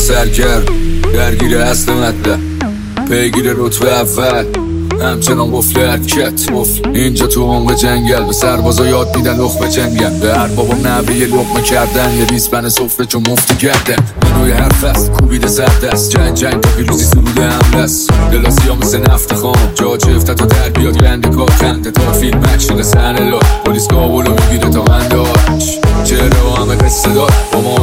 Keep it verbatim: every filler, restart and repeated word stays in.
سرگرد درگیر اصل مطلب پیگیر رتبه اول همچنان قفل حرکت قفل اینجا تو عمق جنگل به سربازا یاد میدن لقمه جنگل به هر بابا نبی یه لقمه کردن یه ریسپن صفره چون مفتی کردن منوی هر فست کوبیده سرد است جنگ جنگ تا پیروزی سروده حمله است دلاسی ها مثل نفت خام جا چفته تا در بیاد گنده کار کنده تا فیلم مکشیل سن لا پلیس کابلو میگیره تا غنده آرش چهره و همه قصه دار با ما